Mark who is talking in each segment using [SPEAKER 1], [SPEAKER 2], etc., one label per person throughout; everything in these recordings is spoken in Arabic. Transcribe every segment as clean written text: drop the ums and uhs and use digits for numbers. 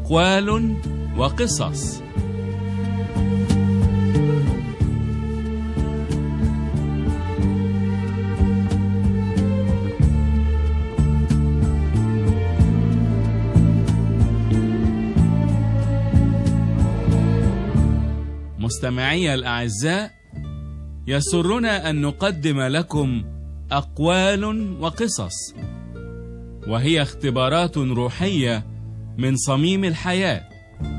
[SPEAKER 1] أقوال وقصص. مستمعي الأعزاء، يسرنا أن نقدم لكم أقوال وقصص، وهي اختبارات روحية من صميم الحياة.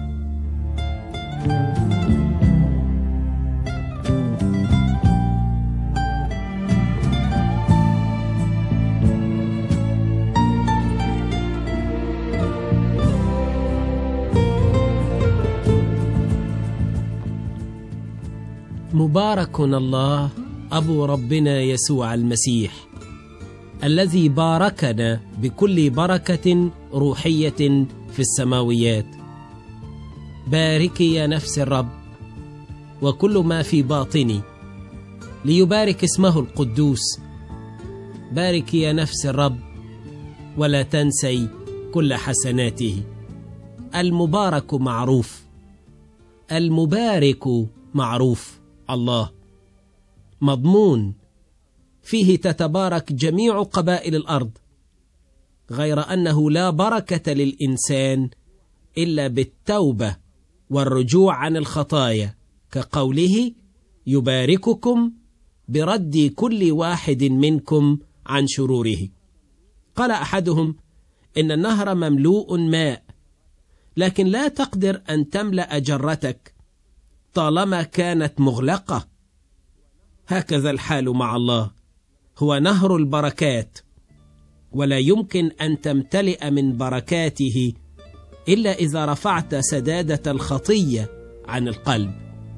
[SPEAKER 2] مبارك الله أبو ربنا يسوع المسيح، الذي باركنا بكل بركة روحية في السماويات. باركي يا نفس الرب وكل ما في باطني ليبارك اسمه القدوس. باركي يا نفس الرب ولا تنسي كل حسناته. المبارك معروف، المبارك معروف، الله مضمون فيه تتبارك جميع قبائل الأرض، غير أنه لا بركة للإنسان إلا بالتوبة والرجوع عن الخطايا، كقوله: يبارككم برد كل واحد منكم عن شروره. قال أحدهم إن النهر مملوء ماء، لكن لا تقدر أن تملأ جرتك طالما كانت مغلقة. هكذا الحال مع الله، هو نهر البركات، ولا يمكن أن تمتلئ من بركاته إلا إذا رفعت سدادة الخطية عن القلب.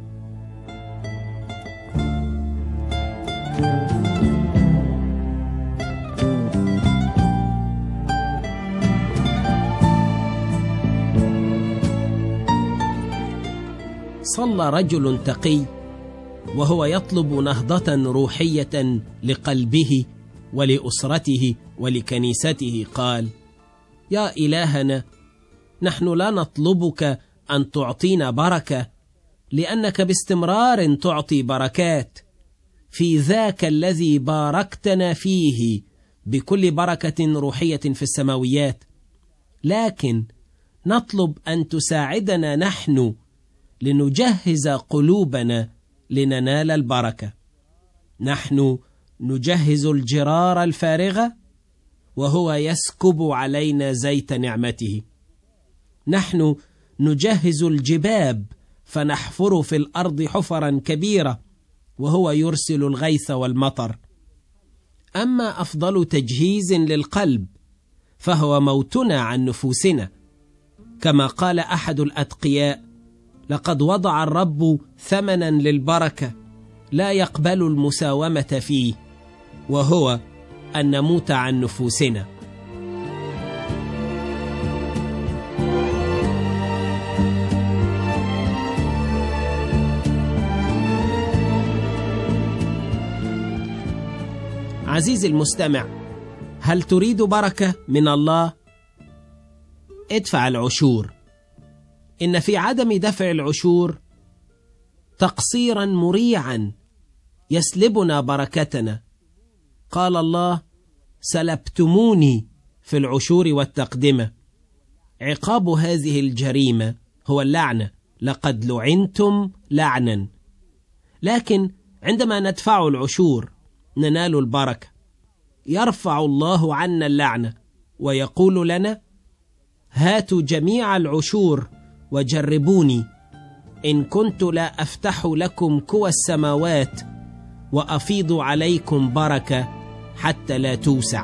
[SPEAKER 2] صلى رجل تقي وهو يطلب نهضة روحية لقلبه ولأسرته ولكنيسته. قال: يا إلهنا، نحن لا نطلبك أن تعطينا بركة، لأنك باستمرار تعطي بركات، في ذاك الذي باركتنا فيه بكل بركة روحية في السماويات، لكن نطلب أن تساعدنا نحن لنجهز قلوبنا لننال البركة. نحن نجهز الجرار الفارغة وهو يسكب علينا زيت نعمته. نحن نجهز الجباب فنحفر في الأرض حفرا كبيرة وهو يرسل الغيث والمطر. أما أفضل تجهيز للقلب فهو موتنا عن نفوسنا، كما قال أحد الأتقياء: لقد وضع الرب ثمنا للبركة لا يقبل المساومة فيه، وهو أن نموت عن نفوسنا. عزيزي المستمع، هل تريد بركة من الله؟ ادفع العشور. إن في عدم دفع العشور تقصيرا مريعا يسلبنا بركتنا. قال الله: سلبتموني في العشور والتقدمة. عقاب هذه الجريمة هو اللعنة، لقد لعنتم لعنا. لكن عندما ندفع العشور ننال البركة. يرفع الله عنا اللعنة ويقول لنا: هاتوا جميع العشور وجربوني، إن كنت لا أفتح لكم كوى السماوات وأفيض عليكم بركة حتى لا توسع.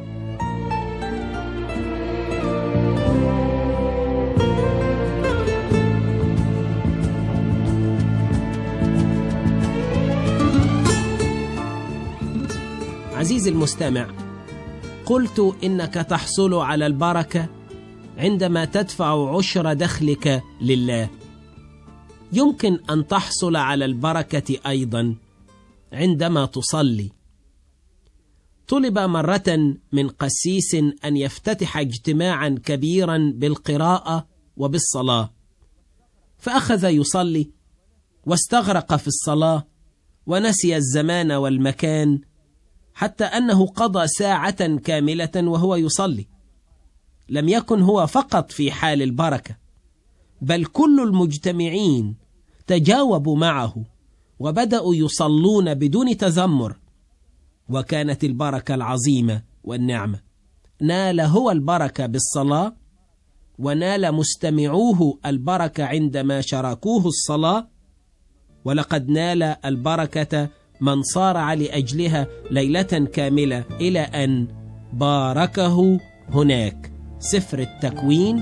[SPEAKER 2] عزيزي المستمع، قلت إنك تحصل على البركة عندما تدفع عشر دخلك لله. يمكن أن تحصل على البركة أيضا عندما تصلي. طلب مرة من قسيس أن يفتتح اجتماعا كبيرا بالقراءة وبالصلاة. فأخذ يصلي واستغرق في الصلاة ونسي الزمان والمكان، حتى أنه قضى ساعة كاملة وهو يصلي. لم يكن هو فقط في حال البركة، بل كل المجتمعين تجاوبوا معه وبدأوا يصلون بدون تذمر، وكانت البركة العظيمة والنعمة. نال هو البركة بالصلاة، ونال مستمعوه البركة عندما شاركوه الصلاة، ولقد نال البركة من صارع لأجلها ليلة كاملة إلى أن باركه هناك. سفر التكوين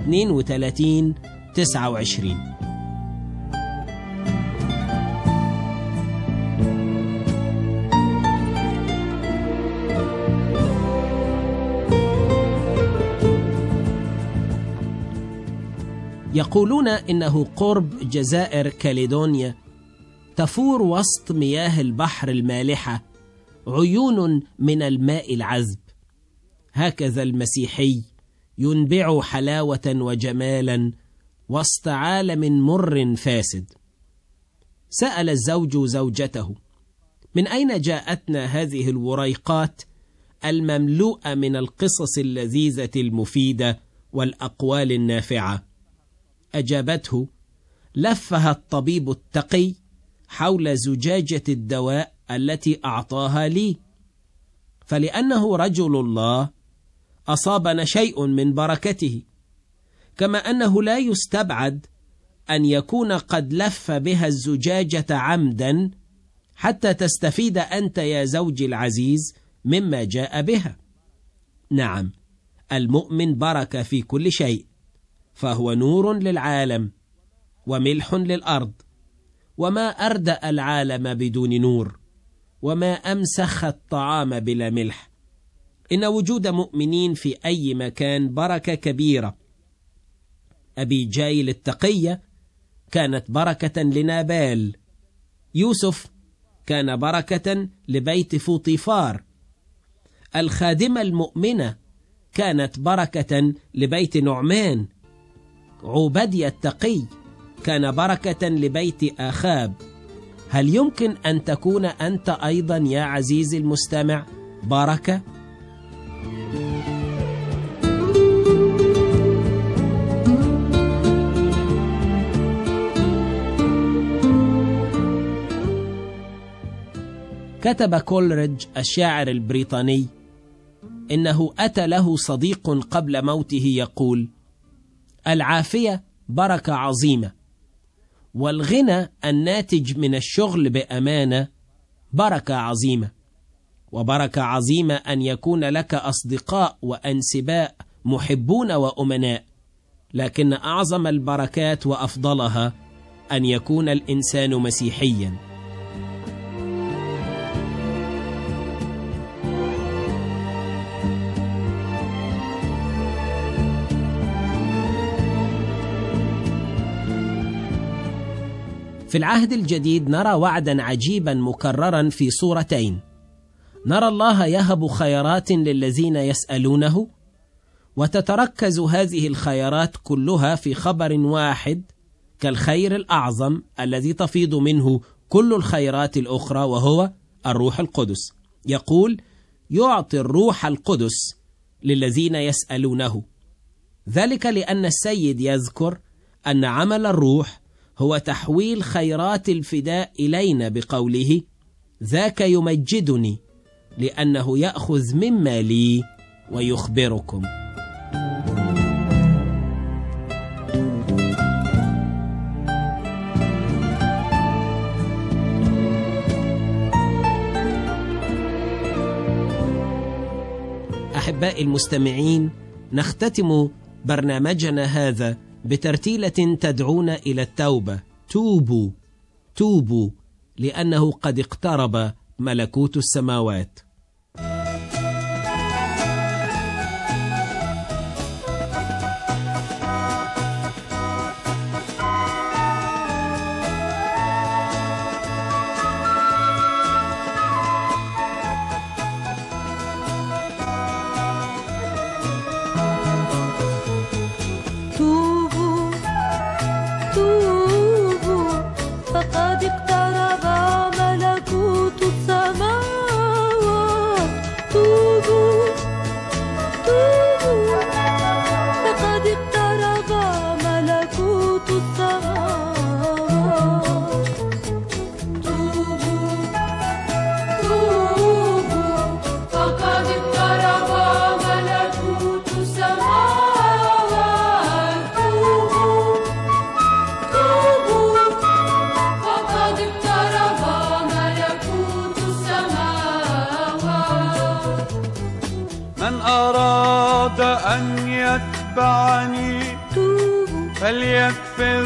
[SPEAKER 2] 32:29. يقولون إنه قرب جزائر كاليدونيا تفور وسط مياه البحر المالحة عيون من الماء العذب. هكذا المسيحي ينبع حلاوة وجمالا وسط عالم مر فاسد. سأل الزوج زوجته: من أين جاءتنا هذه الوريقات المملوءة من القصص اللذيذة المفيدة والأقوال النافعة؟ أجابته: لفها الطبيب التقي حول زجاجة الدواء التي أعطاها لي، فلأنه رجل الله أصابنا شيء من بركته، كما أنه لا يستبعد أن يكون قد لف بها الزجاجة عمدا حتى تستفيد أنت يا زوجي العزيز مما جاء بها. نعم، المؤمن بركة في كل شيء، فهو نور للعالم وملح للأرض، وما أردأ العالم بدون نور، وما أمسخ الطعام بلا ملح. إن وجود مؤمنين في أي مكان بركة كبيرة. أبيجايل التقية كانت بركة لنابال. يوسف كان بركة لبيت فوطيفار. الخادمة المؤمنة كانت بركة لبيت نعمان. عبدي التقي كان بركة لبيت آخاب. هل يمكن أن تكون أنت أيضا يا عزيزي المستمع بركة؟ كتب كولريدج الشاعر البريطاني إنه أتى له صديق قبل موته يقول: العافية بركة عظيمة، والغنى الناتج من الشغل بأمانة بركة عظيمة، وبركة عظيمة أن يكون لك أصدقاء وأنسباء محبون وأمناء. لكن أعظم البركات وأفضلها أن يكون الإنسان مسيحيا. في العهد الجديد نرى وعدا عجيبا مكررا في صورتين. نرى الله يهب خيرات للذين يسألونه، وتتركز هذه الخيرات كلها في خبر واحد كالخير الأعظم الذي تفيض منه كل الخيرات الأخرى، وهو الروح القدس. يقول: يعطي الروح القدس للذين يسألونه. ذلك لأن السيد يذكر أن عمل الروح هو تحويل خيرات الفداء إلينا بقوله: ذاك يمجدني لأنه يأخذ مما لي ويخبركم. أحبائي المستمعين، نختتم برنامجنا هذا بترتيلة تدعونا إلى التوبة. توبوا توبوا، لأنه قد اقترب ملكوت السماوات.
[SPEAKER 3] توبوا فقد اقترب ملكوت السماوات. توبوا توبوا فقد اقترب ملكوت السماوات. توبوا توبوا فقد اقترب ملكوت السماوات. توبوا توبوا فقد اقترب ملكوت السماوات.
[SPEAKER 4] من أراد أن يتبعني فليكفر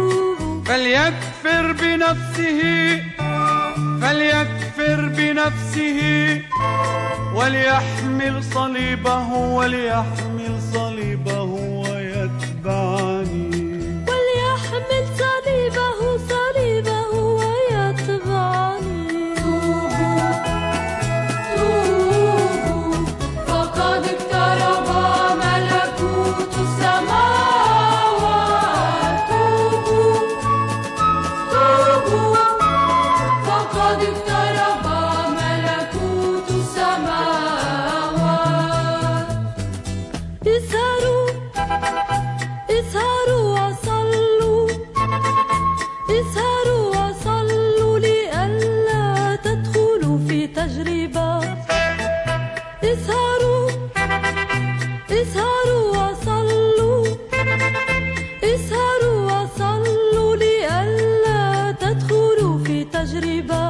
[SPEAKER 4] بنفسه وليحمل صليبه ويتبعني.
[SPEAKER 3] وليحمل صليبه ويتبعني. توبوا توبوا فقد اقترب ملكوت السماوات. توبوا توبوا فقد اقترب ملكوت السماوات. اسهروا اسهروا وصلوا اسهروا وصلوا لئلا تدخلوا في تجربة. اسهروا اسهروا وصلوا اسهروا وصلوا لئلا تدخلوا في تجربة.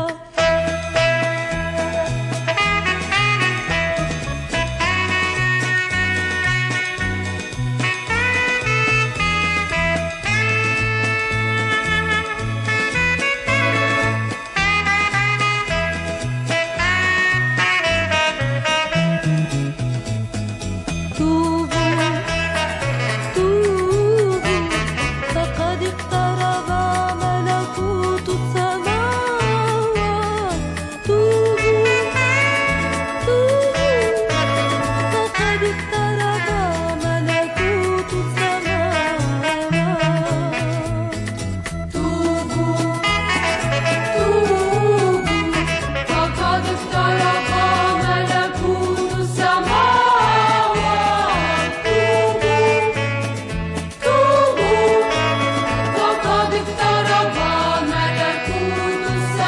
[SPEAKER 3] توبوا توبوا فقد اقترب ملكوت السماوات. توبوا توبوا فقد اقترب ملكوت السماوات. توبوا توبوا فقد اقترب ملكوت السماوات. توبوا توبوا فقد اقترب ملكوت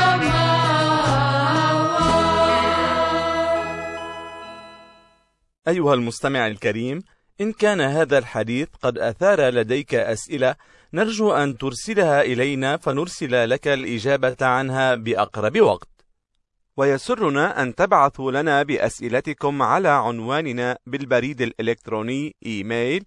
[SPEAKER 3] السماوات.
[SPEAKER 5] أيها المستمع الكريم، إن كان هذا الحديث قد أثار لديك أسئلة نرجو أن ترسلها إلينا فنرسل لك الإجابة عنها بأقرب وقت. ويسرنا أن تبعثوا لنا بأسئلتكم على عنواننا بالبريد الإلكتروني إيميل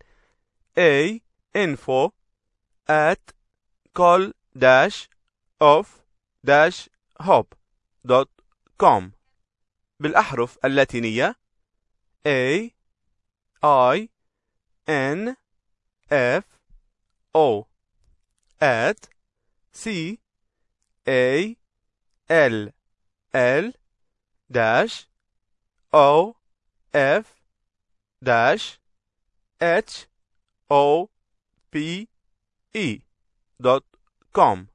[SPEAKER 5] info@call-of-hope.com بالأحرف اللاتينية AINFO@call-of-hope.com.